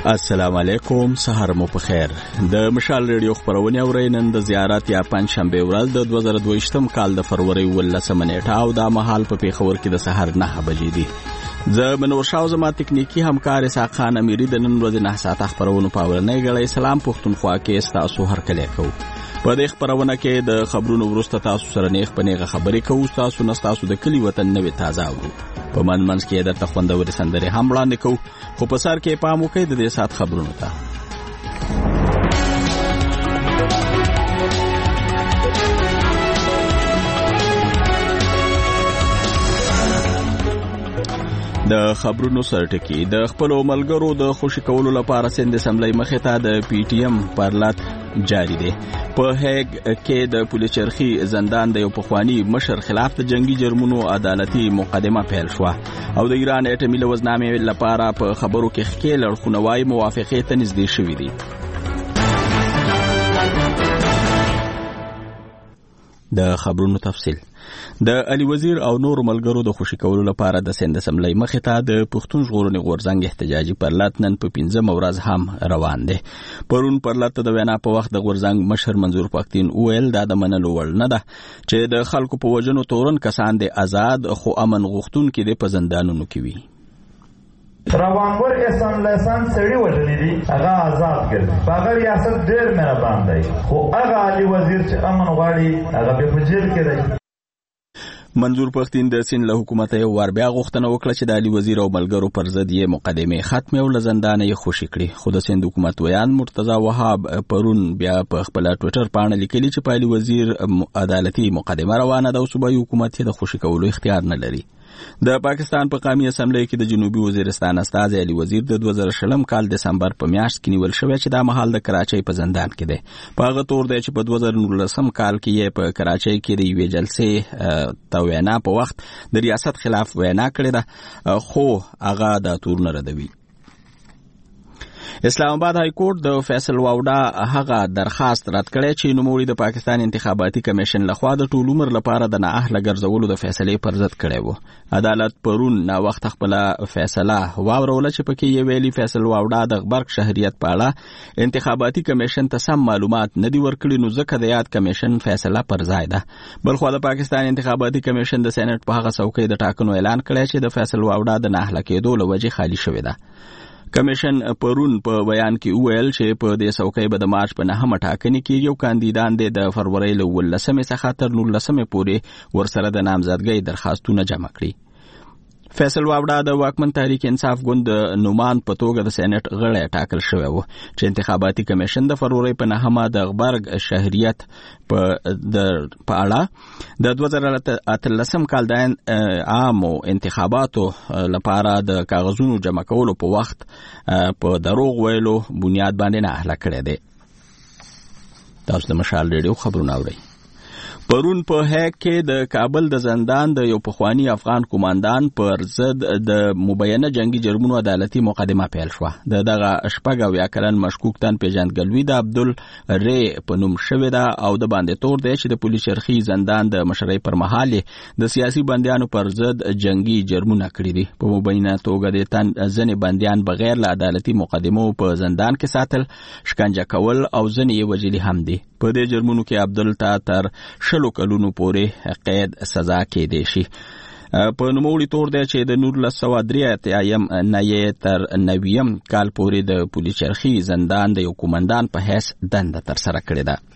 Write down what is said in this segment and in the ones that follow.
السلام علیکم، سهار مو په خیر. د مشال ریډیو خبرونه اورئ. نن د زیارت یا پنځشنبه ورځ د 2022م کال د فروری 18 نیټه او د مهال په پیښور کې د سحر 9 بجې دي. زه منور شاو زما تکنیکی همکار اسحاق خان امیری د نن ورځې 9 ساعته خبرونه په اورنۍ غړې سلام پښتونخوا کې تاسو هر کله کو. په دې خبرونه کې د خبرونو ورسته تاسو سره نیغ پنیغه خبرې کوو. تاسو نستاسو د کلی وطن نوې تازه اورو. په منځ کې درته خوندوري سندرې هم وړاندې کوو، خو په سر کې پام وکړئ د دې سات خبرونو ته. د خبرونو سرټکی د خپل ملګرو د خوشی کولو لپاره سند اسمبلی مخې ته د پی ټی ایم پارلات جاری دی. په هیګ کې د پولیس چرخي زندان د یو پخوانی مشر خلاف د جنگي جرمونو عدالتي مقدمه پیل شو او د ایران اټومي لوزنامې لپاره په خبرو کې خکې لړخونوي موافقه ته نږدې شوې دي. د خبرونو تفصیل د علي وزیر او نور ملګرو د خوشی کولو لپاره د سند اسمبلی مخې ته د پښتون ژغورنې غورځنګ احتجاجي پرلات نن په 15 ورځ هم روان دي. پرون پرلات د وینا په وخت د غورځنګ مشر منظور پښتين ویل دا د منلو وړ نه ده چې د خلکو په وجنو تورن کسان د آزاد خو امن غوښتونکو د پزندانونو کې وي. روانور احسان لسان سړی وژلې دي، هغه آزاد ګرځي. په هغه ریاست ډېر مهربان دی، خو هغه علي وزیر چې امن غواړي هغه په جیل کې دی. منظور پښتين د سین له حکومت یو ور بیا غوښتنه وکړه چې د علي وزیر او ملګرو پر ضد یې مقدمه ختمه او لزندان یې خوشی کړي. خو د سند حکومت ویان مرتضی وهاب پرون بیا په خپل ټوئیټر باندې لیکلي چې په علي وزیر عدالتي مقدمه روانه ده او صوبایي حکومت یې د خوشی کولو اختیار نه لري. د پاکستان په قومي اسمبلی کې د جنوبي وزیرستان استازي علي وزیر د 2020 کال دسمبر په میاشت کې نیول شوی چې د مهال د کراچۍ په زندان کې دی. په هغه تور دی چې په 2019 کال کې یې په کراچۍ کې د یوې جلسې توینا په وخت د ریاست خلاف وینا کړې ده، خو هغه د تور نه ردوي. اسلام آباد های کورټ د فیصل واوډا هغه درخواست رد کړی چې نوموړي د پاکستان انتخاباتي کمیشن لخوا د ټول عمر لپاره د نااهله ګرځولو د فیصلې پر ضد کړی و. عدالت پرون نا وخت خپل فیصله واوروله چې پکې یې ویلي فیصل واوډا د غبرګ شهریت په اړه انتخاباتي کمیشن ته سم معلومات نه دی ورکړي، نو ځکه د یاد کمیشن فیصله پر ځای ده. بلخو د پاکستان انتخاباتي کمیشن د سېنات په هغه څوکۍ د ټاکنو اعلان کړی چې د فیصل واوډا د نااهله کېدو له وجې خالی شوې ده. کمیشن پرون په بیان کې ویل چې په دې څوکۍ به د مارچ په 9 ټاکنې کې یو کاندیدان د فروری له 18 څخه تر 19 پورې ورسره د نامزدګۍ درخواستونه جمع کړي. فیصل واوډا د واکمن تحریک انصاف ګوند نومان په توګه د سېنات غړی ټاکل شوی و چې انتخاباتي کمیشن د فروری په 9 د غبرګ شهریت په اړه د 2013 کال د عامو انتخاباتو لپاره د کاغذونو جمع کولو په وخت په دروغ ویلو بنیاد باندې نه اهله کړی دی. تاسو د مشال ریډیو خبرونه اورئ. پرون په هیګ کې د کابل د زندان د یو پخوانی افغان کمانډان پر ضد د مبینه جنگي جرمونو عدالتي مقدمه پیل شو. دغه شپږ کلن مشکوک تن پیژندګلوي د عبدل ری په نوم شوی دا او د باندې تور دی چې د پولیس چرخي زندان د مشرۍ پر مهال د سیاسي بندیانو پر ضد جنگي جرمونه کړی دي. په مبینه توګه د تن ځنې بندیان بغیر له عدالتي مقدمو په زندان کې ساتل، شکنجه کول او ځنې یې وژلي هم دي. په دې جرمونو کې عبدل تر 10 کلونو پورې قید سزا کېدی شي. په نوموړي تور دی چې د 1983 نه یې تر 90 کال پورې د پولیس چرخي زندان د یو کمانډان په حیث دنده ترسره کړې ده.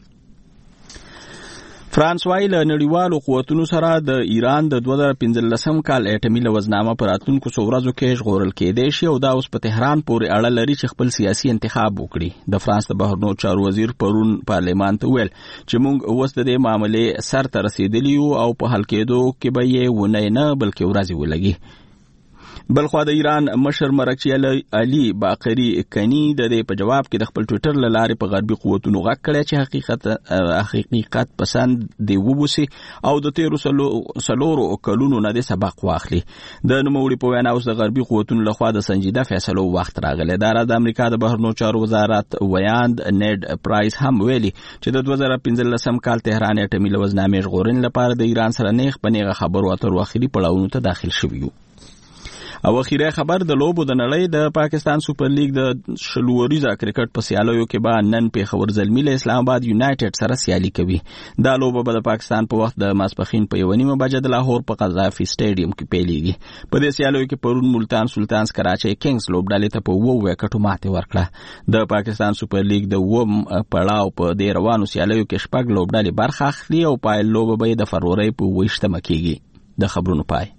فرانس وايي له نړیوالو قوتونو سره د ایران د 2015 کال اټومي لوزنامه پر راتلونکو څو ورځو کې ژغورل کېدی شي او دا اوس په تهران پورې اړه لري چې خپل سیاسي انتخاب وکړي. د فرانس د بهرنیو چارو وزیر پرون پارلمان ته ویل چې موږ اوس د دې معاملې سر ته رسیدلی یو او په حل کېدو کې به یې ونه نه بلکې ورځې ولګي. بلخو د ایران مشر مرکچی علي باقری کنی د دې په جواب کې د خپل ټوئیټر لارې په غربي قوتونو غږ کړی چې حقیقت پسند دی وبوسي او د 13 کلونو نه د سبق واخلي. د نوموړي په وینا اوس د غربي قوتونو لخوا د سنجیده فیصلو وخت راغلی. د امریکا د بهرنیو چارو وزارت ویاند نیډ پرایس هم ویلي چې د 2015 کال تهران اټومي لوزنامې ژغورنې لپاره د ایران سره نیغ په نیغه خبرو اترو اخري پړاوونو ته داخل شوی. او اخیری خبر د لوبو د نړۍ د پاکستان سوپر لیګ د شلوریزه کرکټ په سیالیو کې به نن پیښور زلمی له اسلام آباد یونایټډ سره سیالي کوي. دا لوبه به د پاکستان په وخت د ماسپخین په 1:30 بجې د لاهور په قذافي سټیډیم کې پیلېږي. په دې سیالیو کې پرون ملتان سلطانز کراچي کینګز لوبډلې ته په 2 وکټو ماتې ورکړه. د پاکستان سوپر لیګ د 2 پړاو په دې روانو سیالیو کې 6 لوبډلې برخه اخلي او پایل لوبه به د فروری په 28 کېږي. د خبرونو پای.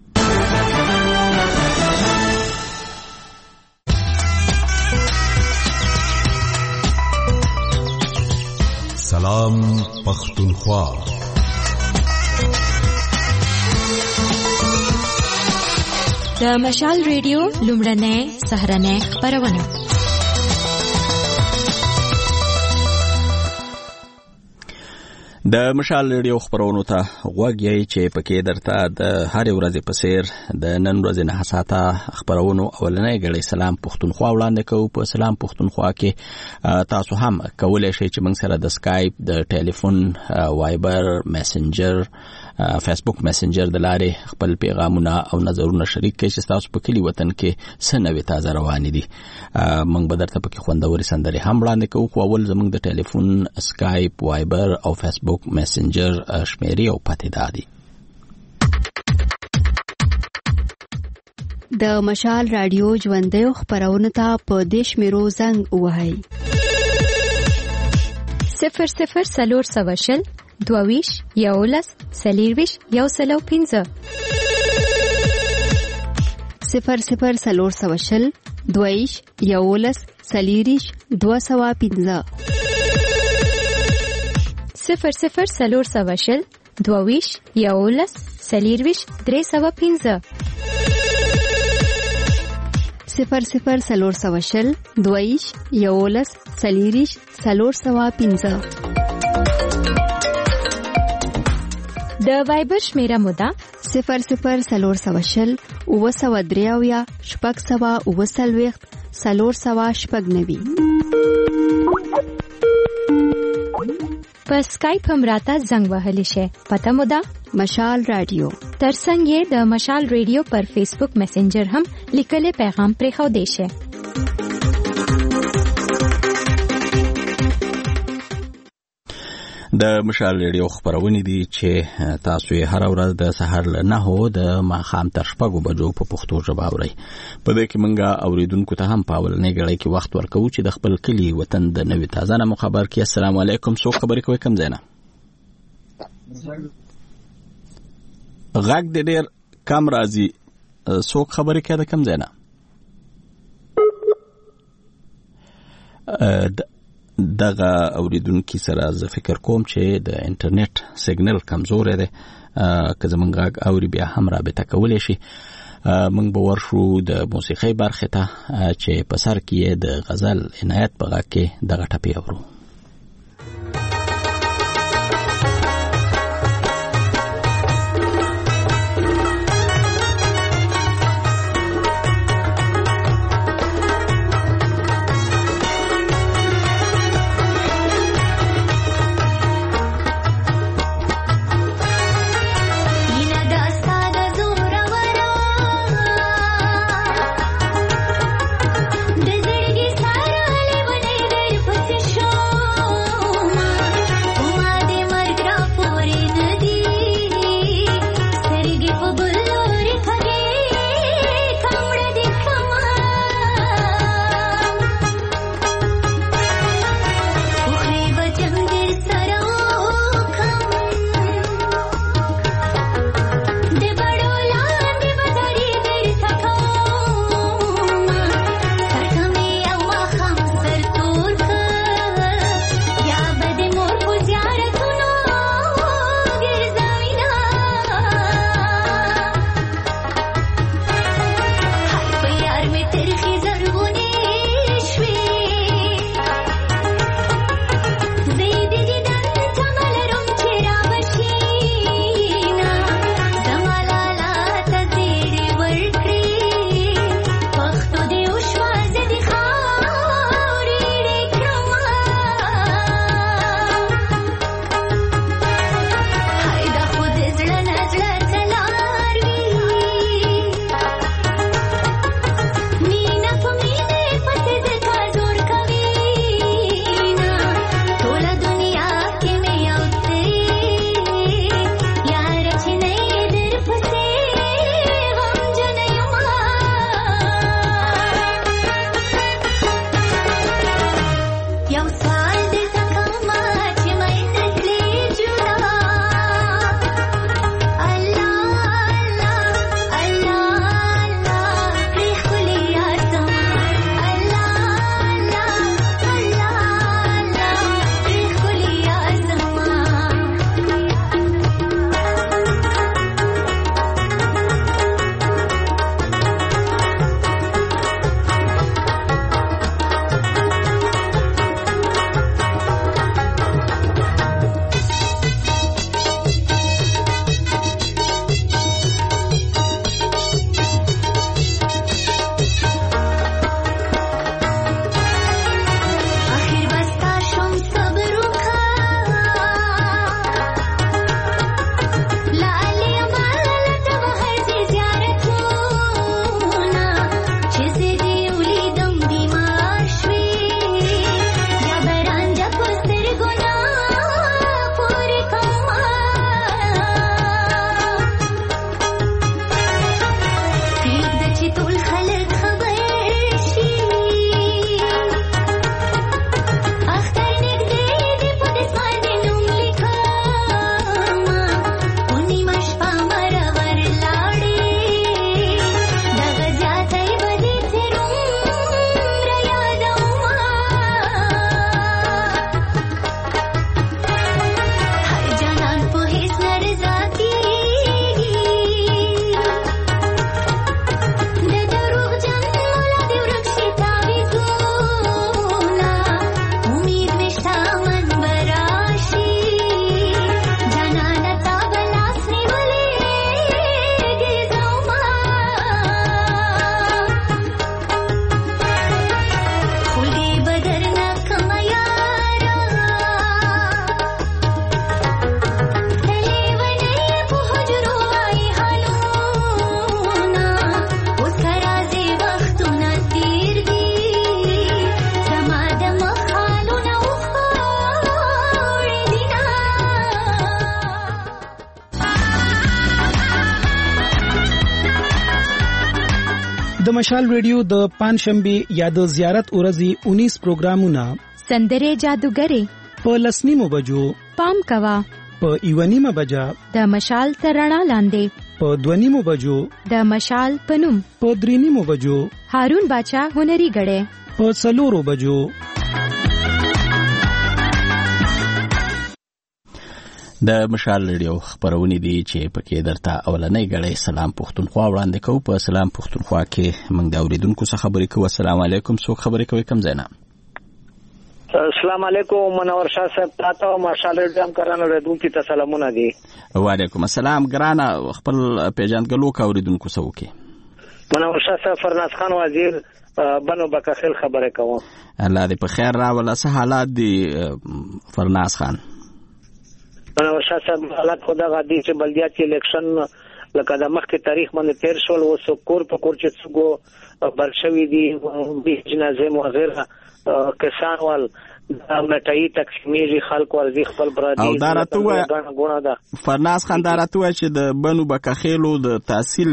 سلام پختونخوا. د مشال ریډیو لومړنۍ سهارنۍ خپرونه. د مشال ریډیو خبرونو ته غوږ یې چې پکې درته د هر ورځې په څیر د نن ورځې نه ساعته خبرونو اولنۍ غړي سلام پختونخوا وړاندې کوو. په سلام پختونخوا کې تاسو هم کولای شئ چې موږ سره د سکایپ، د ټلیفون، وایبر، میسنجر، فیسبوک میسنجر د لارې خپل پیغامونه او نظرونه شریک کړئ چې تاسو په کلی وطن کې څه نوې تازه روانې دي. موږ به درته پکې خوندورې سندرې هم وړاندې کوو. خو اول زموږ د ټلیفون، سکایپ، وایبر او فیسبوک میسنجر شمیرې او پته دادي. د مشال رادیو ژوندۍ خبرونه ته په دیش میرو زنګ وهاي 00 سلور سواشل 22 11 سلیرویش 115 00 سلور سواشل 22 11 سلیریش 215 00 سلور سواشل 22 11 سلیرویش 315 00 سلور سواشل 22 11 سلیریش 315 د وایبر شمیره مودا 00 سلور سواشل 903 شپږ سوا 9 سلور سوا شپږ 90 په سکایپ هم راته زنګ وهلی شي. پته مودا مشال رادیو. ترڅنګ یې د مشال ریډیو پر فیسبوک میسنجر هم لیکلي پیغام پرې خو دی شي. د مشال ریډیو خبرونه دي چې تاسو یې هر ورځ د سحر له 9 د ماښام تر 6 بجو په پښتو ژبه اورئ. په دې کې موږ اوریدونکو ته هم په اولنۍ غړي کې وخت ورکوو چې د خپل کلی وطن د نوې تازه نه خبر کې. السلام علیکم. څوک خبرې کوي؟ کم ځای نه غږ دې ډېر کم راځي. څوک خبرې کوي؟ د کم ځای نه دغه اوریدونکو سره زه فکر کوم چې د انټرنیټ سیګنل کمزور دی. که زمونږ غږ اوري بیا هم رابطه کولی شي. موږ به ورشو د موسیقۍ برخې ته چې په سر کې د غزل عنایت په غږ کې دغه ټپې اورو. Show د مشال ریډیو د پنځشنبه یا د زیارت ورځې 19 پروګرامونه سندره جادوګری په لسنیمو بجو پام کوا په ایونیمه بجا د مشال ترڼا لاندې په دونیمو بجو د مشال پنوم په درینیمو بجو هارون باچا هنري غړې په څلورو بجو د مشال ریډیو خبرونه دي چې پکې درته اولنۍ غړې سلام پښتونخوا وړاندې کوو. په سلام پښتونخوا کې موږ د اوریدونکو څخه خبرې کوو. السلام علیکم. څوک خبرې کوي؟ کوم ځای نه؟ السلام علیکم. منور شاه صاحب تاسو مشال ریډیو هم کرانو ردونکو ته سلامونه دي. وعلیکم السلام. ګرانه خپل پیژندګلو کا اوریدونکو سره وکي. منور شاه صاحب فرناز خان وزیر بنو بکخل خبرې کوم. الله دې په خیر راولا. څه حالات دي فرناز خان؟ منور شاه صاحب حالات خدا غدي چې بلدیاتي الیکشن لکه د مخکې تاریخ باندې تیر شول او سکور په کور چې څنګه برشوي دي د جنازې مغیره کسان ول د مټای تقسیمېږي خلک ورزي خپل برادي او دارته فرناز خان دارته چې د بنو بکخیلو د تحصیل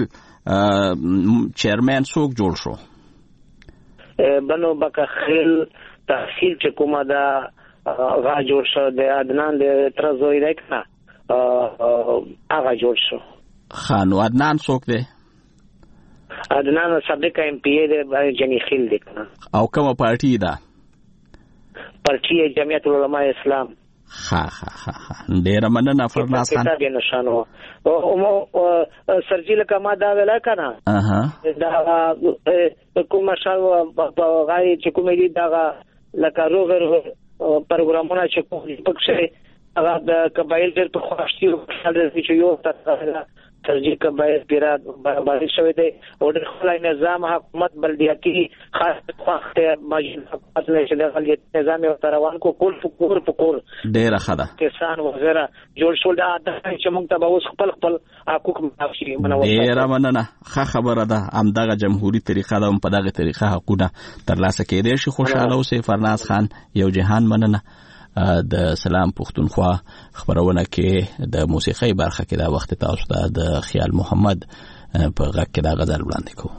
چیرمن څوک جوړ شو؟ بنو بکخیل تحصیل چې کومه ده هغه جوړ شو د عدنان د ترزوی دی کنه هغه جوړ شو. خانو عدنان څوک دی؟ عدنان سابق ایم پی ای دی جنی خیل دی کنه. او کومه پارټي ده؟ پارټي جمعیت العلماء اسلام. ها ډیره مننه فرناز خان. کتاب نشانو او سرجیل کما دا ویلا کنه دا کوم شاو غای چې کومې دي دا لکه روغ پروګرامونه چې کوم پکښه هغه د قبایل ډېر په خواشتي او خلک چې یو تاسو ترجیح قبایل پیرات باندې شوی دی او د خلای نظام حکومت بلدیاتی خاص وخت ماجن حکومت له شل نظام او تروان کو کول فکور ډېر خدا کسان وغیرہ جوړ شول دا چې موږ ته اوس خپل حقوق معافي منو. ډېر مننه. ښه خبره ده. همدغه جمهوریت طریقه ده په دغه طریقه حقوقونه ترلاسه کېدای شي. خوشاله اوسئ فرناز خان. یو جهان مننه. د سلام پښتونخوا خبرونه کې د موسیقي برخه کې دا وخت تاسو ته د خیال محمد په غږ کې دا غزل وړاندې کوو.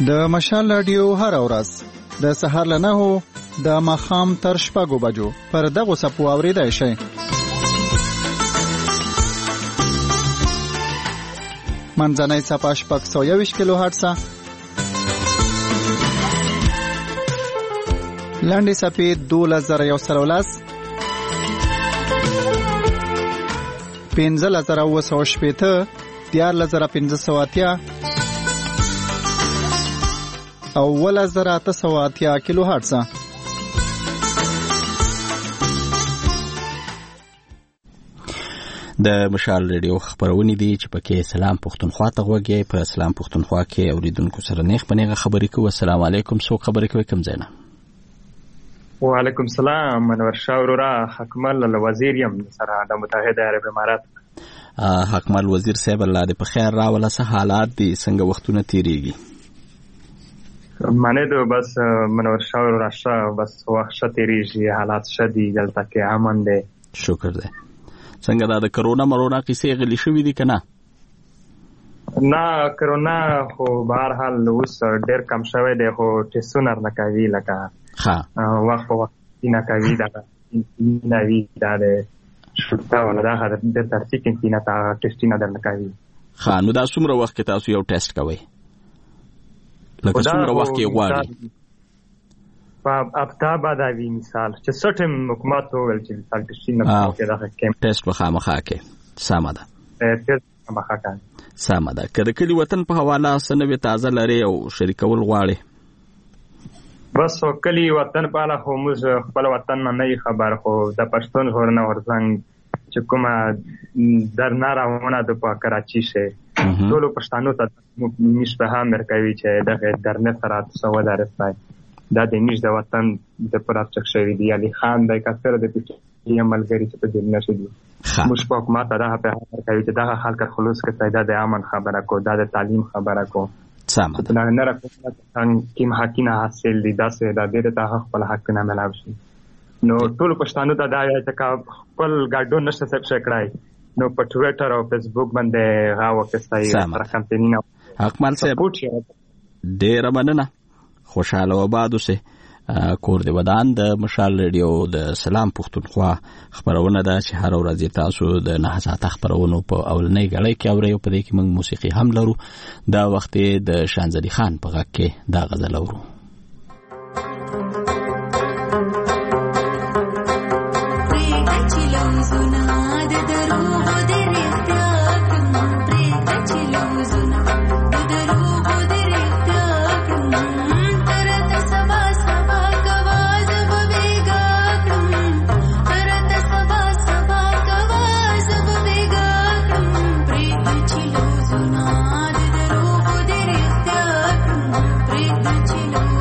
د مشال رادیو هر ورځ د سهار له 9 د ماښام تر 6 بجو پر دغه صفو اوریدای شئ. منځنۍ صفه 621 کیلو هرتز، لاندې صفې 2113، 15980، 14580 او 1880 کیلو هرتز. د مشال ریډیو خبرونه دي چې پکې سلام پښتونخوا ته غوږی په سلام پښتونخوا کې اوریدونکو سره نیغ پنیغه خبرې کوي. السلام علیکم، څوک خبرې کوي؟ کوم ځای نه؟ وعلیکم السلام، منور شاه ورورا، حکمل الوزیر یم سره د متحده عرب امارات. حکمل وزیر صاحب، الله دې په خیر راوله. څه حالات دي؟ څنګه وختونه تیریږي؟ معنی دو بس منور شاه ورورا شه، بس وخت شه تیریږي، حالات شه دي، دلته کې امن دی. شکر دی. څنګه دا د کرونا مرونا کیسې غلي شوې دي کنه؟ نه کرونا خو بهر حال اوس ډېر کم شوی دی، خو ټیسټونه نه کوي، لکه وخت په وخت نه کوي، دا نه وی دا د شوټا ولا دا د ترتیب کې نه تا ټیسټونه درنه کوي. نو دا څومره وخت کې تاسو یو ټیسټ کوئ؟ لکه څومره وخت کې غواړي؟ په هفته بعد وی مثال چې سټم حکومت وویل چې مثال ټیسټینګ نه کوي، دا کېم ټیسټ به خامخا کې سمه ده. ټیسټ خامخا کوي سمه ده. که د کلي وطن په حواله سنوي تازه لري او شریکول غواړي؟ بس کلی وطن په اړه خو موږ خپل وطن نه خبر، خو د پښتون هورنه ورڅنګ چې کومه درنه راونه د په کراچي شه ټولو پښتنو ته مشبه مرکوي چې دغه درنه سره څو درسای دا د نیش د وطن د پراتچک شوی دی. علي خان د کثر د پټي عملګری چې په دې نشي دي موږ په حکومت دا په هر کوي چې دا خلک خلوص کې پیدا د امن خبره کو، دا د تعلیم خبره کو، سم ده. نه راکوم کوم حقینه حاصل دي، دا څه دا ډېر ته خپل حق نه ملاوي شي. نو ټول پښتانه ته دا چې خپل ګډون نشته څه کړای، نو په ټویټر او فیسبوک باندې غاوه کستای تر کمپاینونه. حکمل صاحب ډېر مننه، خوشاله و باد اوسه. کور دی ودان د مشال ریډیو د سلام پښتونخوا خبرونه ده چې هر ورځ تاسو د 9 ساعته خبرونو په اولنۍ غړۍ کې اورئ، په دې کې موږ موسیقي هم لرو. دا وخت د شانزلي خان په غږ کې دا غزل اورو. Chilo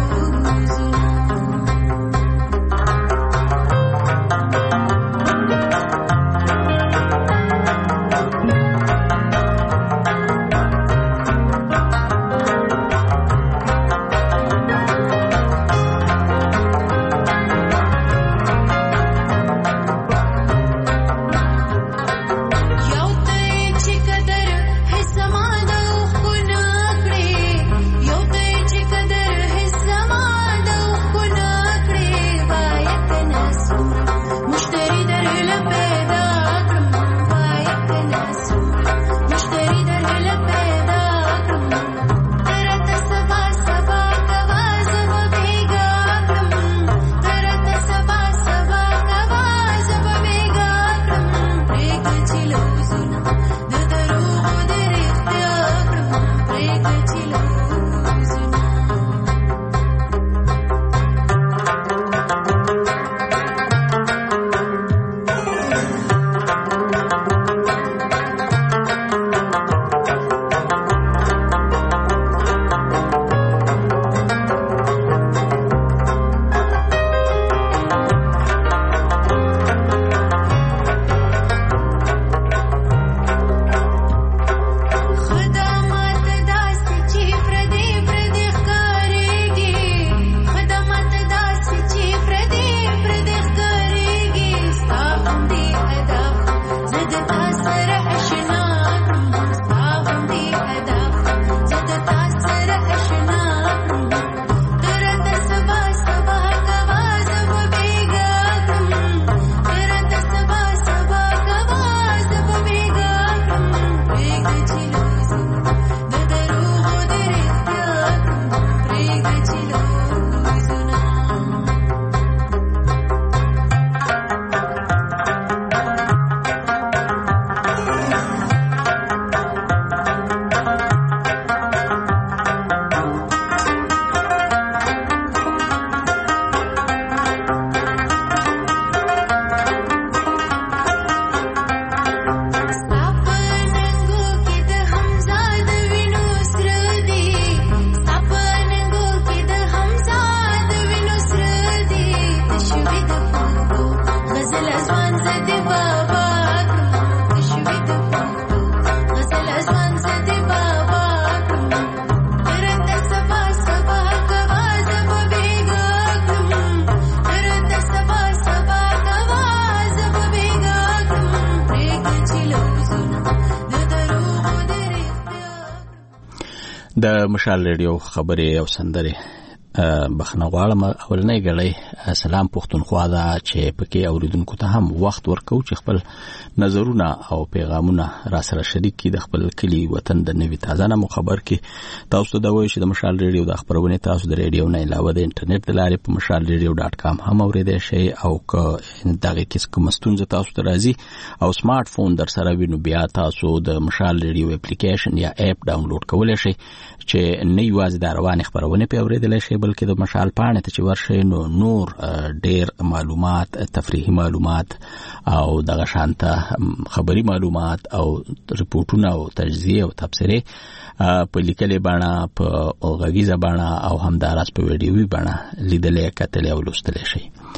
د مشال ریډیو خبرې او سندرې بخنه غواړم اولنۍ غړې سلام پښتونخوا دا چې پکې اوریدونکو ته هم وخت ورکو چې خپل نظرونه او پیغامونه را سره شریک کړي د خپل کلی وطن د نوي تازه نامو خبر کې تاسو دا وایي چې د مشال ریډیو د خبرونه تاسو د ریډیو نه علاوه د انټرنیټ د لارې په mashalradio.com هم اوریدئ شئ او که دغه کیسه کوم ستونزه تاسو ته راځي او سمارټ فون در سره وینو بیا تاسو د مشال ریډیو اپلیکیشن یا اپ ډاونلوډ کولای شئ چې نه یوازې د روان خبرونه په اوریدل شي بلکې د مشال پاڼې ته چې ورشي نو نور ډېر معلومات تفریحي معلومات او دغه شانته خبري معلومات او ریپورتونه او تجزیه او تبصره په لیکلې بڼه په غږیزه بڼه او همداراز په ویډیوي بڼه لیدلې کتلې او لوستلې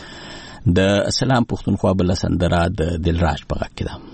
شي د سلام پښتونخوا بل سندره د دلراج په غږ کې ده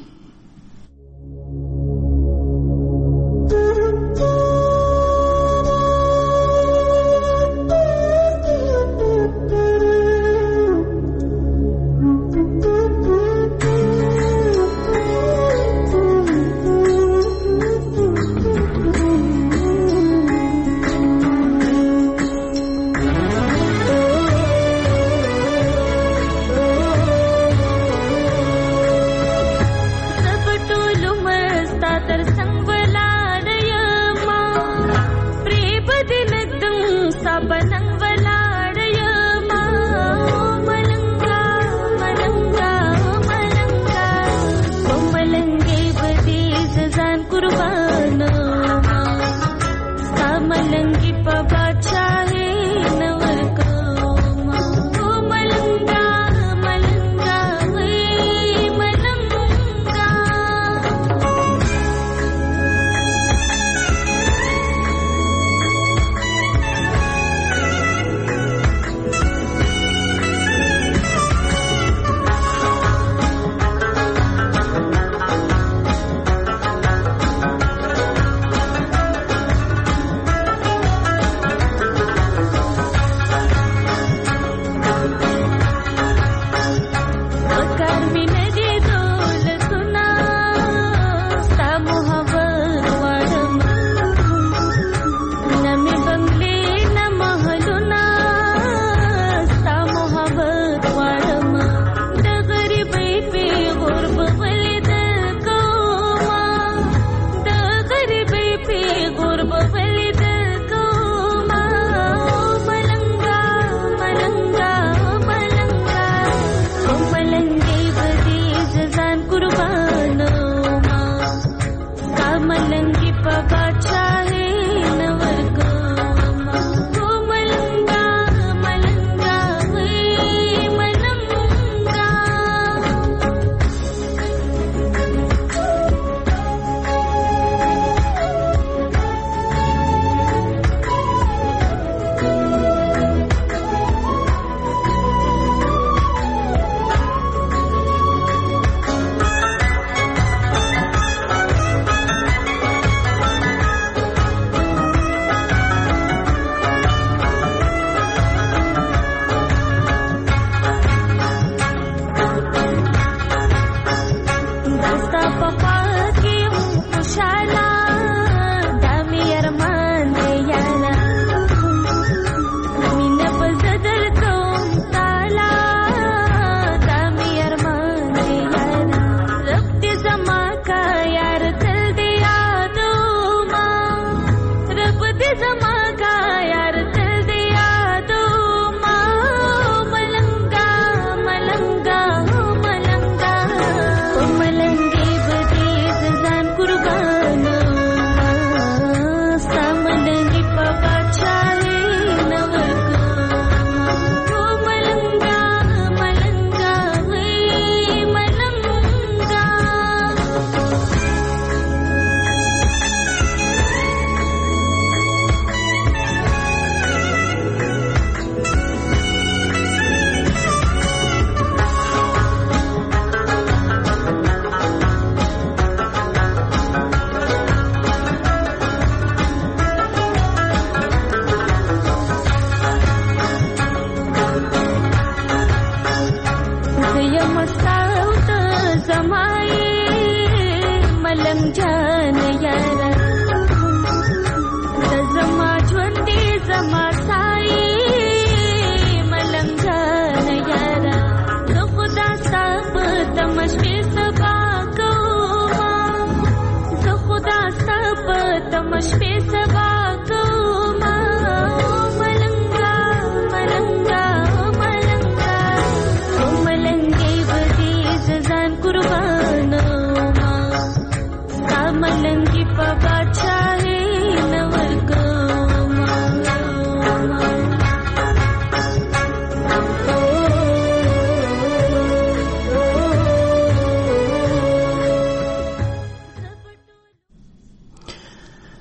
मलंग जान यारा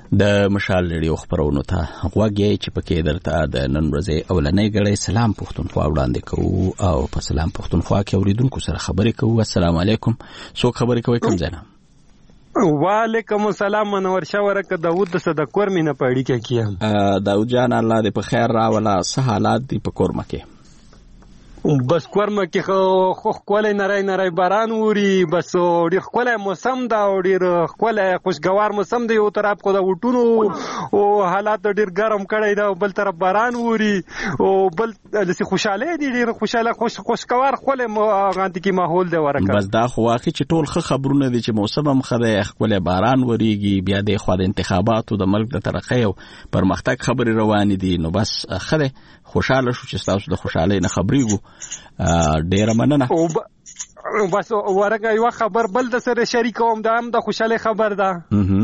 د مشال ریډیو خبرونو ته غوږی چې پکې درته د نن ورځې اولنۍ غړې سلام پښتونخوا وړاندې کوو او په سلام پښتونخوا کې اوریدونکو سره خبرې کوو. السلام علیکم. څوک خبرې کوي کوم ځای نه؟ وعلیکم السلام. منور شورک داوود صدقور مینه پړی کې کیم. داوود جان الله دې په خیر راولا. څه حالات دي په کورمه کې؟ بس کورمه کې خو خولای نری باران ووري. بس ډیر خولای موسم دا او ډیر خولای خوشگوار موسم دی. یو طرف کو دا وټونو او حالات ډیر ګرم کړی دا، بل طرف باران ووري او بل لسی خوشاله دي، ډیر خوشاله خوشگوار خولای غانتی کی ماحول دی ورکه. بس دا خو واقعي چې ټول خبرونه دي چې موسم هم خدای خولای باران وریږي، بیا د خو د انتخاباتو د ملک د ترقۍ او پرمختګ خبري روان دي. نو بس خدای خوشاله شو چې تاسو د خوشاله نه خبرېګو. ډیره مننه. بس ورګه یو خبر بل د سره شریکوم، دا هم د خوشاله خبر ده.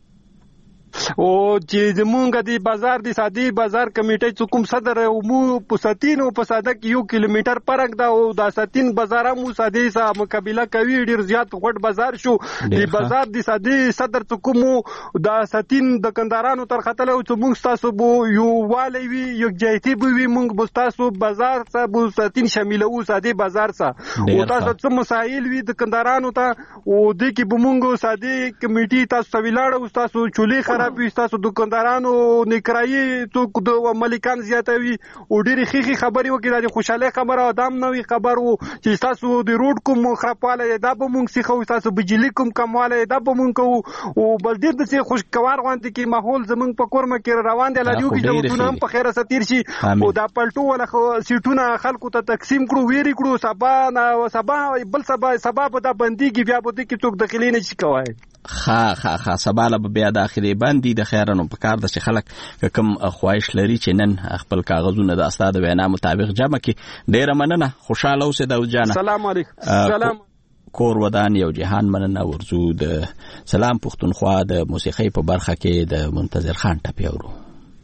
او چې زمونږ د بازار د سادي بازار کمیټې چې کوم صدر او مو پساتین او پساده کې 1 کیلومتر فرق ده، او د ساتین بازار مو سادي سره مقابله کوي. ډیر زیات غټ بازار شو. د بازار د سادي صدر چې کوم د ساتین د کندارانو تر خطر او چې موږ تاسو بو یو والي وی یو جایتی بو وی موږ بو تاسو بازار سره بو ساتین شامل او سادي بازار سره او تاسو څه مسائل وی د کندارانو ته او د کې بو موږ سادي کمیټې تاسو ویلاړو تاسو چولې خراب تاسو دکاندارانو نکرایي تو د ملکان زیاتوي او ډېری خيخي خبري وکړه. د خوشاله خبره ادم نوې خبر وو چې تاسو د روډ کوم خرابواله دا به مونږ سیخو، تاسو بجلی کوم کمواله دا به مونږ کوو او بل ډېر د څه خوشگوار غوندي کې ماحول زمونږ په کورمه کې روان دی. لاجو کې ټول هم په خیره ستیر شي او دا پلټو ولا سیټونه خلکو ته تقسیم کړو، ویری کړو. سبا بل سبا په دا بندي کې بیا به کې څوک داخلي نه شي کوي. خا سبا له بیا داخلي باندې د خیرانو په کار د خلک کوم خواهش لري چې نن خپل کاغذونه د استاد وینا مطابق جمع کړي. ډیره مننه. خوشاله اوسئ داود جان. سلام علیکم. سلام. کور ودان یو جهان مننه. ورزو د سلام پښتونخوا د موسیقي په برخه کې د منتظر خان ټپی اورو.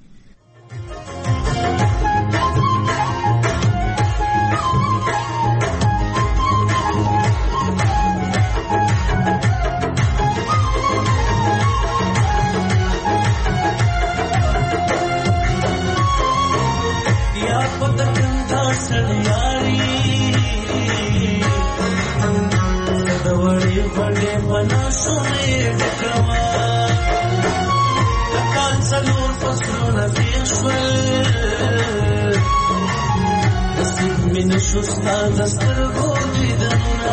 شستا دستر گودی دنونا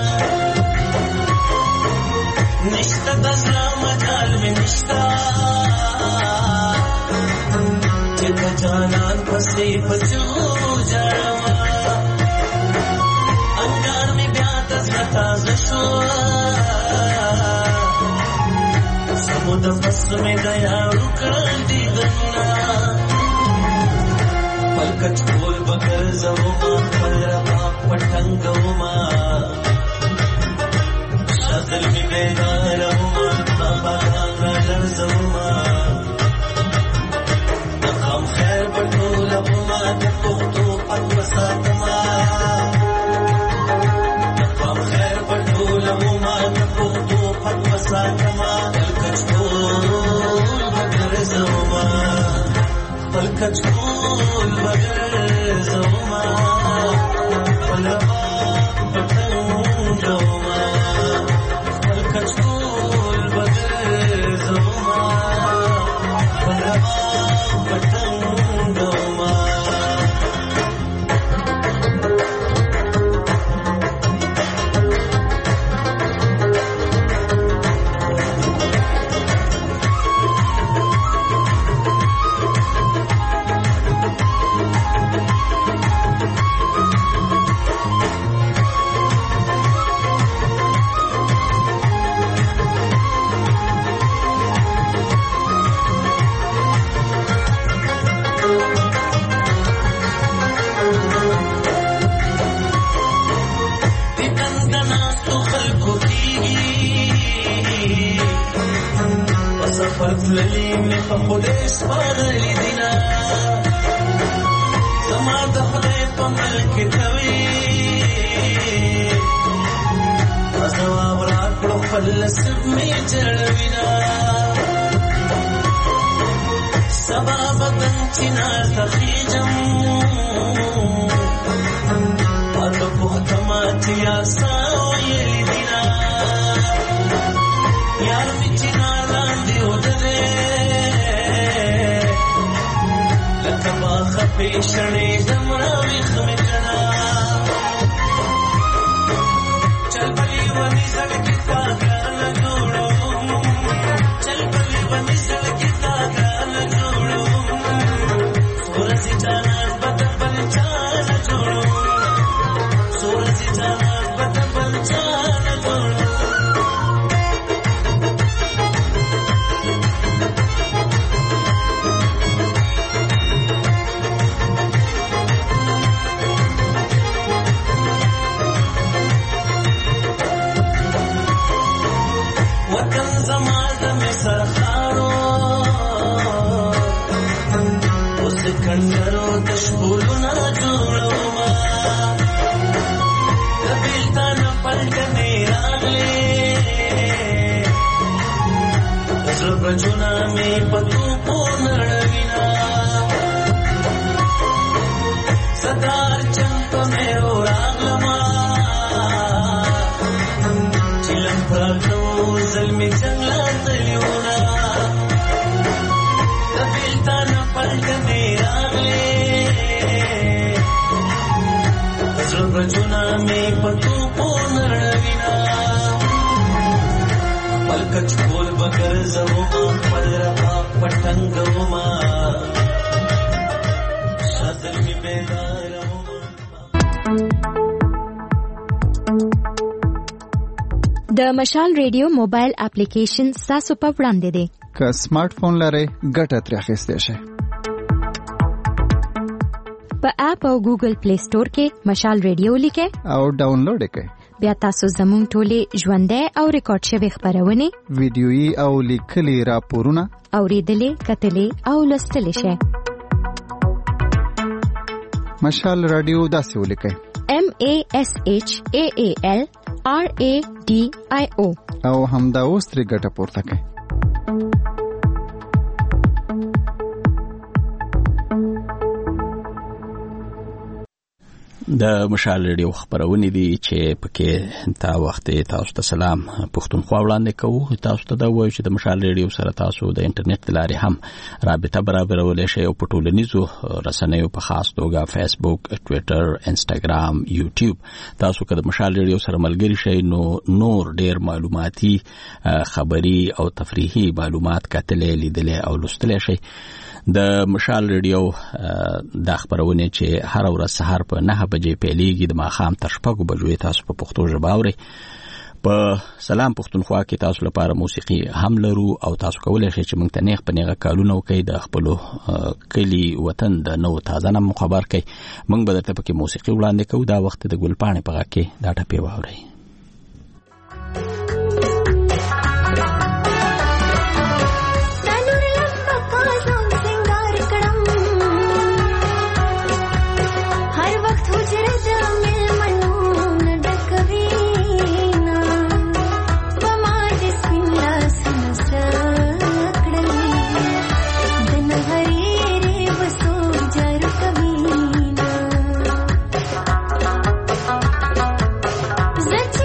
نشتا دسلا مجال میں نشتا چکا جانان پسی پچو جاروا انگار میں بیات ازرتا زشو سمود فس میں دیا رکن دی دنونا پلکت کول بگر زوما پلرما پٹنگوما شغل می بیدارما بابا گانا لرزوما نقام خیر بطولما دپختو پت وساتما نقام خیر بطولما دپختو پت وساتما پلکت کول بگر زوما پلکت کول بگر زوما پلرما پٹنگوما پلکت کول بگر زوما پلرما پٹنگوما للی می په خدای سپارلی دینا زما د خدای په ملک کوي ازوا ورا کړو فلسف می چړوینا سبا بدن چنار تخیجم پاتو پوختما چیا ساویلی دینا یار می چنار لاندی ودده لکبا خپیشنی دمراوی خمکنا چل بلی ونی زڑکی تاگا نجوڑو چل بلی ونی زڑکی تاگا نجوڑو سورسی جانان بدن بل چانا جوڑو سورسی جانان بدن بل چانا جوڑو وطن زمان میں سرخارو اس کنڈرو تشبولو نا جوڑو ما قبیلتا نا پلٹنے راگلے ضرب جونا میں پتو پو نڑوینا صدار چنتو میرو راگلما چلم پرکو ظلمی جنگلا تلیونا قبیلتا نا پلٹنے راگلے ضرب جونا میں پتو پو نڑوینا پلکچ بول بگر زوما پدرپا پٹنگوما شادل می بیداروما. د مشال ریډیو موبایل اپلیکیشن تاسو په وړاندې دی. که سمارټ فون لرئ ګټه ترې اخیستی شئ. په اپ او ګوګل پلی سٹور کې مشال ریډیو لیکئ او ډاونلوډ یې کړئ. بیا تاسو زموږ ټولې ژوندۍ او ریکارډ شوې خپرونې ویډیويي او لیکلي راپورونه اورېدلې کتلې او لوستلې شئ. مشال رادیو داسې ولیکئ MASHAALRADIO او همدا اوس ترې ګټه پورته کړئ. د مشال ریډیو خبرونه دي چې پکې تا وخت تاسو ته سلام پښتونخوا وړاندې کوو. تاسو ته دا وایو چې د مشال ریډیو سره تاسو د انټرنیټ لارې هم رابطه برابرولای شئ او په ټولنیزو رسنیو په خاص توګه فیسبوک، ټویټر، انسټاګرام، یوټیوب تاسو که د مشال ریډیو سره ملګری شئ نو نور ډیر معلوماتي خبري او تفریحي معلومات کتلې لیدلې او لوستلې شئ. د مشال ریډیو د خبرونه چې هر ورځ سهار په 9 بجې پیلېږي د ماښام تر 6 بجو تاسو په پښتو ژبه اورئ. په سلام پښتونخوا کې تاسو لپاره موسیقي هم لرو او تاسو کولای شئ چې موږ ته نیغ په نیغه کالونه وکړئ د خپل کلی وطن د نو تازه نم خبر کړئ. موږ به درته پکې موسیقي وړاندې کوو. دا وخت د ګلپاڼې په غږ کې دا ټپې واورئ. Zach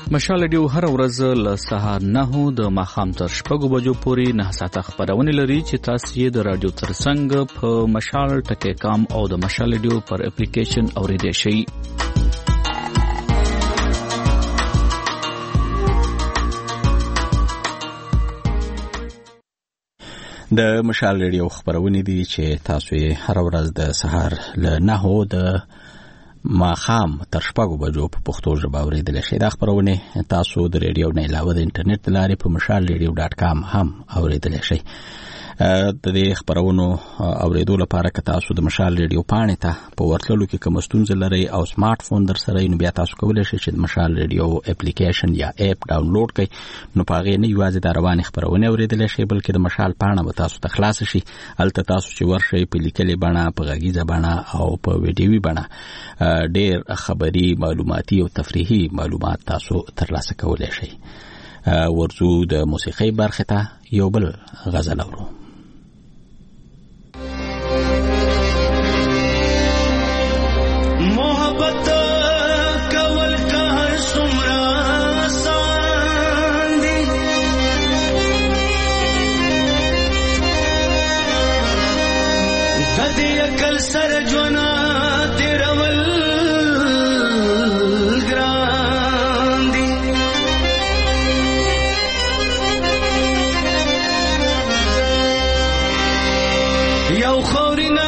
مشال ریډیو هر ورځ له سهار 9 د ماښام تر 6 بجو پورې 9 ساعته خبرونه لري چې تاسو یې د رادیو ترڅنګ په mashal.com او د مشال ریډیو پر اپلیکیشن اوریدئ شئ. د مشال ریډیو خبرونه دي چې تاسو یې هر ورځ د سهار له 9 د ماښام تر 6 بجو په پښتو ژبه اوریدل شي. دا خبرونه تاسو د ریډیو نه علاوه د انټرنیټ لارې په mashalradio.com هم اوریدل شي. د دې خبرونو اوریدو لپاره که تاسو د مشال ریډیو پاڼې ته په ورتلو کې کوم ستونزه لرئ او سمارټ فون در سره نو بیا تاسو کولی شئ چې د مشال ریډیو اپلیکیشن یا اپ ډاونلوډ کړئ. نو په هغې نه یوازې د روانې خبرونه اوریدلی شئ بلکې د مشال پاڼه به تاسو ته خلاصه شي. هلته تاسو چې ورشئ په لیکلې بڼه، په غږیزه بڼه او په ویډیوي بڼه ډېر خبري، معلوماتي او تفریحي معلومات تاسو ترلاسه کولی شئ. ورځو د موسیقۍ برخې ته یو بل غزل اورو. محبت کول کا سمرا ساندی کدی عقل سر جونا تیرول گراندی یو خورینا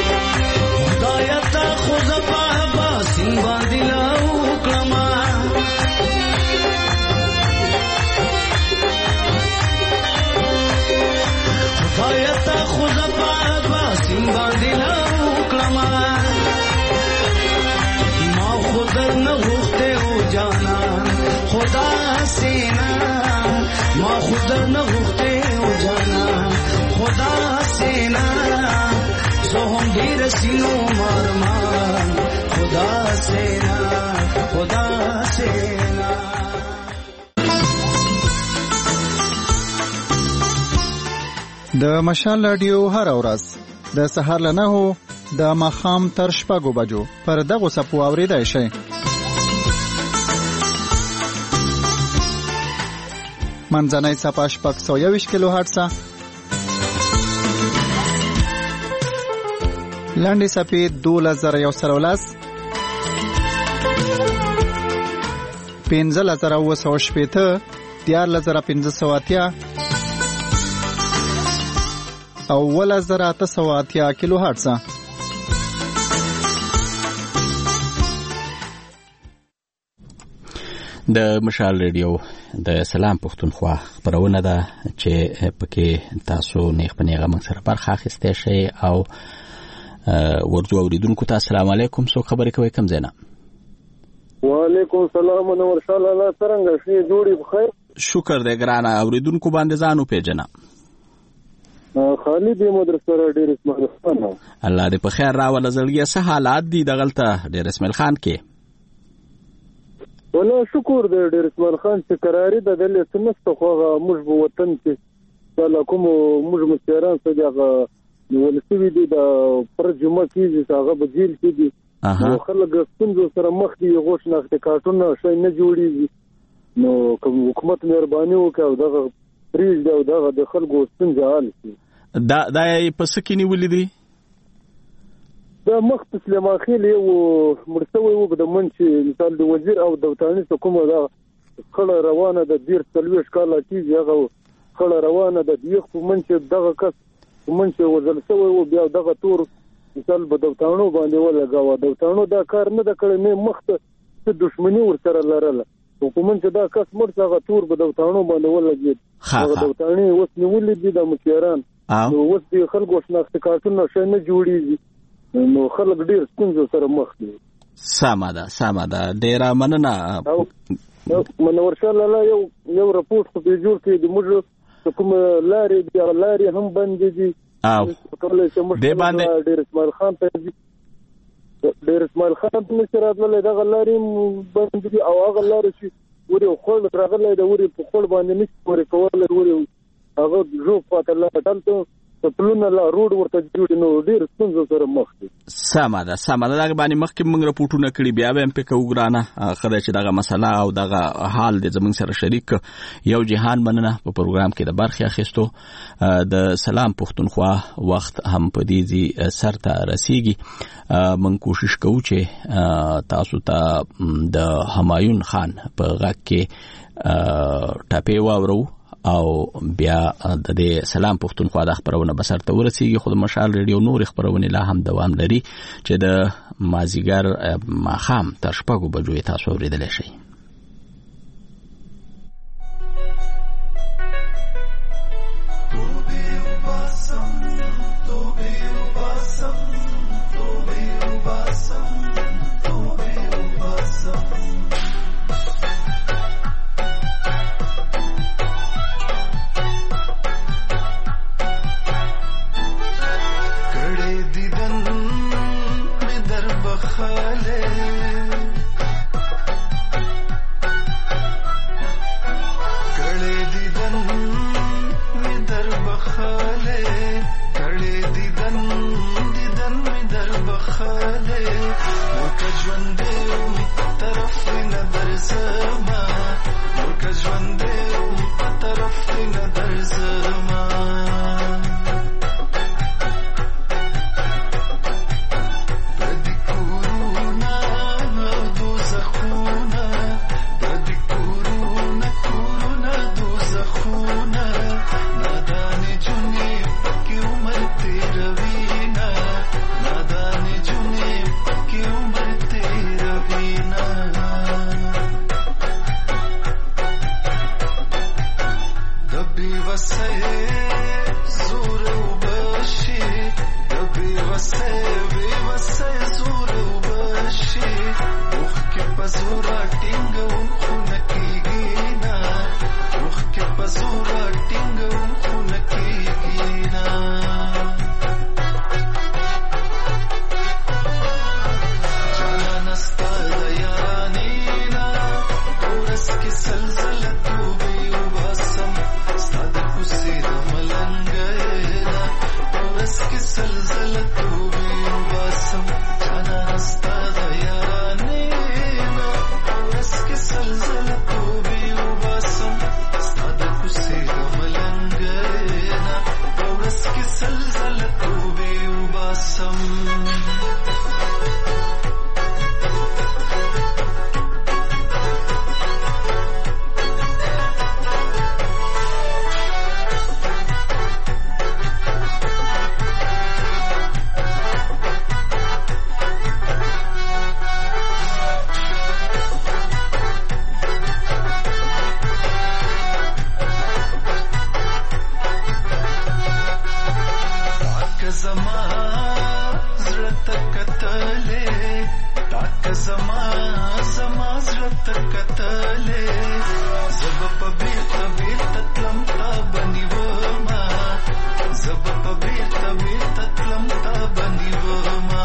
خدایتا خو زپا با سین باندې لاو کلمه سینا ما خدا نه غوښته او جانا خدا سینا زه هم ډیر سینو مرمان خدا سینا خدا سینا. د مشال رادیو هر ورځ د سهار له 9 د ماښام تر 6 بجو پر دغه سپو اوریدای شي. منځنۍ صفه 621 کیلو هرتز، لاندې صفه 2113، 15980، 14580 او 1880 کیلو هرتز. د مشال ریډیو د سلام پښتونخوا خبرونه ده چې پکې تاسو نیغ په نیغه موږ سره برخه اخیستی شئ او ورځو اوریدونکو ته السلام علیکم. څوک خبرې کوي کوم ځای نه؟ وعلیکم السلام انور شاه الله څنګه شې جوړې بخیر؟ شکر دی ګرانه. اوریدونکو باندې ځان وپېژنه. خالد مدرسه ډیر اسماعیل خان. الله دې په خیر راوله. زړګیه څه حالات دي دغلته ډیر اسماعیل خان کې؟ والله شکر دې ډیر اسماعیل خان چې قراری د دلې سمسته خو موږ په وطن کې دا کوم موږ مسیران څه دغه ولسوي دي د پر جمعه کې هغه بجیل کې دي نو خلک څنګه سره مخ دي غوښ نخت کارټون شي نه جوړيږي نو کوم حکومت مهرباني وکړي دغه فریج دا دغه د خلکو څنګه حل شي. دا پس کې نیولې دي دا مخ سلیمان خیل یو مرسوي و د منشي مثال د وزیر او د وطني حکومت دا خړه روانه د دیر تلويش کاله کیږي هغه خړه روانه د دیخ په منشي دغه کس منشي وزلسوي و بیا دغه تور مثال په دوتانو باندې ولګاوه. دوتانو دا کار نه د کړې نه مخته څه دښمنی ورسره لرله حکومت دا کس مرڅه تور په دوتانو باندې ولګید. هغه دوتانی اوس نیولې دي د مشیران نو اوس د خلکو شناخت کارتونه شي نه جوړیږي نو خلک ډیر څنګه سره مخ دي. سمه ده ډیر مننه. منور شاه الله یو راپورټ په جوړ کې د موږ کوم لارې هم بند دي دې باندې ډیر اسماعیل خان ته مسرات له دغه لارې بند دي او هغه لارې چې ورې خپل راغله د ورې په خپل باندې نشي ورې کول ورې هغه جو پاتې لا ټلته پلونه لا روډ ورته جوړ نو ډیر څنګه سره مخ دي. سمه ده دا باندې مخکې موږ راپورټونه کړی بیا به هم په وګرانه خدای چې دغه مسله او دغه حال د زمون سره شریک یو جهان مننه په پروګرام کې د برخه اخیستو. د سلام پښتونخوا وخت هم په دې سرته رسیږي. من کوشش کوو چې تاسو ته د همایون خان په غږ کې ټاپې واورو او بیا د دې سلام پښتونخوا د خبرونه بسر ته ورسیږي. خو د مشال ریډیو نور خبرونه لا هم دوام لري چې د مازیګر ماښام تر 6 بجو تاسو اوریدلی شئ. کتلې تاک زما زړه ته کتلې زب په بیرته تلم تا بنیوما زب په بیرته تلم تا بنیوما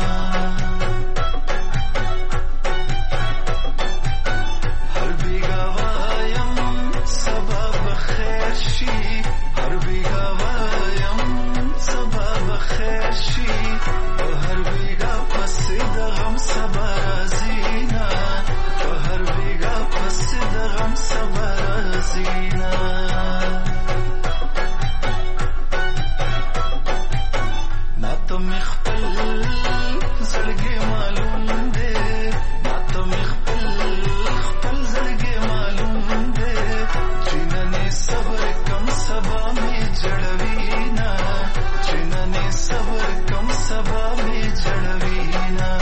هر بیگا وایم سبا بخیر شي هر بیگا وایم سبا بخیر شي هر بیگا پس د غم سبا رازینا هر بیگا پس د غم سبا رازینا نا تو مخبل زلګي معلوم دے نا تو مخبل زلګي معلوم دے چینه صبر کم سبا می جړوینا چینه صبر کم سبا می جړوینا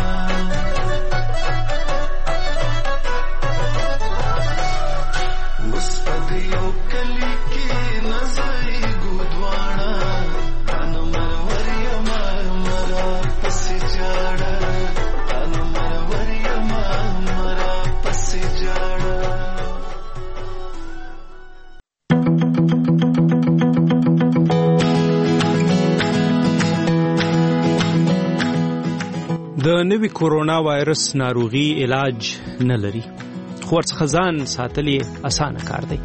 اوس پدیو کلی کې نزای ګودوانا انو مروریا مرا پسې جاړه انو مروریا مرا پسې جاړه د نوي کورونا وایرس ناروغي علاج نه لري خو ورڅخه ځان ساتل یې اسانه کار دی.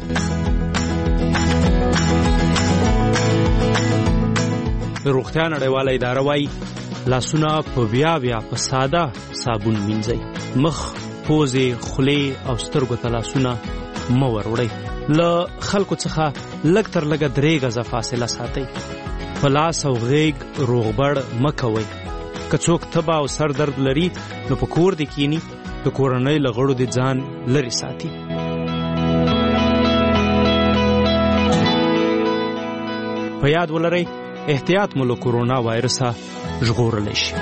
د روغتیا نړیواله اداره وایي لاسونه په بیا په ساده صابون مینځئ. مخ، پوزې، خولې او سترګو ته لاسونه مه وروړئ. له خلکو څخه لږ تر لږه 3 غزه فاصله ساتئ. په لاس او غیږ روغبړ مه کوئ. که څوک تبه او سر درد لري نو په کور دې کینی د کورنۍ له غړو دې ځان لرې ساتي. په یاد ولرئ احتیاط مو له کورونا وایرسه ژغورلی شي.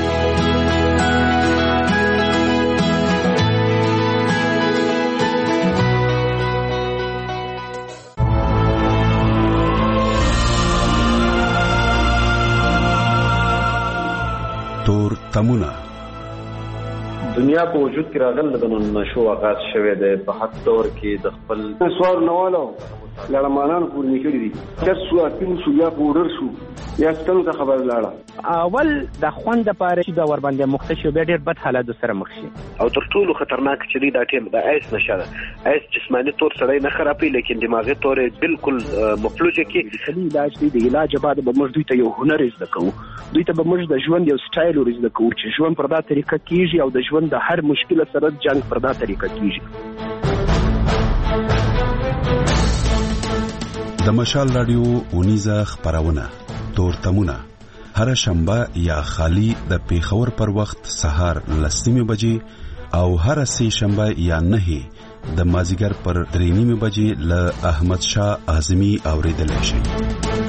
تور تمونه دنیا په وجود کې راغله د نشو آغاز شوه د په حد دور کې د خپل سوال نوالو لړمانان پورې نکړي دي چې سو اپین سو یا پورر شو یا ستنو ته خبر لاړه اول د خوند لپاره چې دا ور باندې مختشو به ډېر بد حالات سره مخ شي او تر ټولو خطرناک چې دی دا ټیم د ایس نشه ایس جسمانی طور سره نه خرابې لیکن دماغي طور بالکل مفلوجه کې علاج دی د علاج بعد به موږ دوی ته یو هنر زده کوو دوی ته به موږ د ژوند یو سټایل ورزده کوو چې ژوند پر دا طریقه کیږي او د ژوند د هر مشکل سره جنگ پر دا طریقه کیږي. د مشال رادیو اونیزه خبرونه تور تمونه هر شنبه یا خالی د پیښور پر وخت سهار 10:00 بجې او هر سه شنبه یا 9 د مازیګر پر 3:30 بجې له احمد شاه اعظمي اوریدل شي.